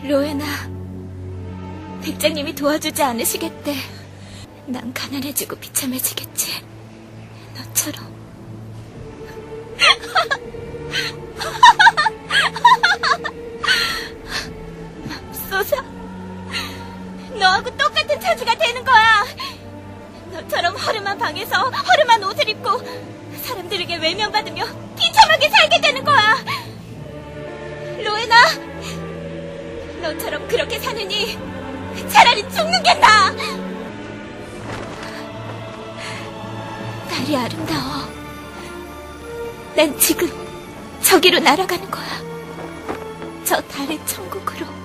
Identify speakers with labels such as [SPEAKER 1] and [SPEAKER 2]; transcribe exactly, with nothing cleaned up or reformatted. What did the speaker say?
[SPEAKER 1] 로에나, 백장님이 도와주지 않으시겠대. 난 가난해지고 비참해지겠지. 너처럼. 맙소사, 너하고 똑같은 처지가 되는 거야. 너처럼 허름한 방에서 허름한 옷을 입고 사람들에게 외면받으며 비참하게 살게 되는 거야. 로에나, 너처럼 그렇게 사느니 차라리 죽는 게 나아. 달이 아름다워. 난 지금 저기로 날아가는 거야. 저 달의 천국으로.